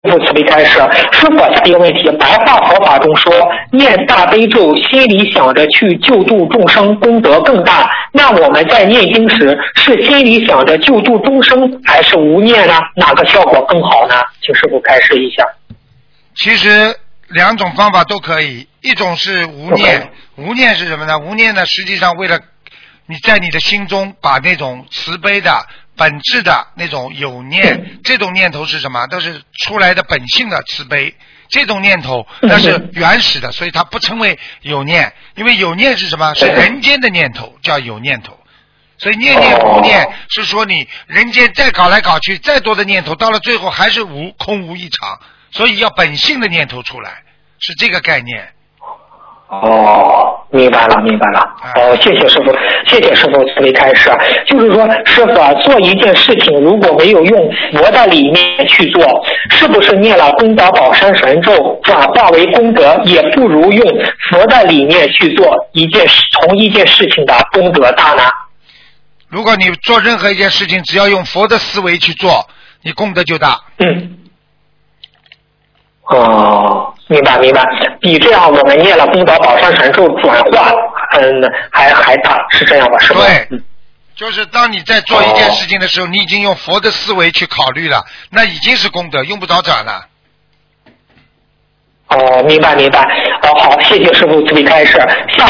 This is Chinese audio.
父慈悲开示。师傅，下一个问题，白话佛法中说，念大悲咒，心里想着去救度众生，功德更大。那我们在念经时，是心里想着救度众生，还是无念呢？哪个效果更好呢？请师傅开示一下。 其实两种方法都可以，一种是无念，无念是什么呢？无念呢，实际上为了你在你的心中把那种慈悲的本质的那种有念，这种念头是什么？都是出来的本性的慈悲，这种念头那是原始的，所以它不称为有念。因为有念是什么？是人间的念头，叫有念头。所以念念无念是说你人间再搞来搞去，再多的念头，到了最后还是无，空无一场。所以要本性的念头出来，是这个概念。 哦，明白了，明白了。哦，谢谢师傅，谢谢师傅慈悲开示。就是说，师傅啊，做一件事情如果没有用佛的理念去做，是不是念了功德宝山神咒转化为功德，也不如用佛的理念去做同一件事情的功德大呢？ 如果你做任何一件事情，只要用佛的思维去做，你功德就大。 哦，明白明白，比这样我们念了功德宝山神咒转化，还大，是这样吧？是吧？ 对，就是当你在做一件事情的时候，你已经用佛的思维去考虑了，那已经是功德，用不着转了。 哦，明白明白。好，谢谢师父慈悲开示。下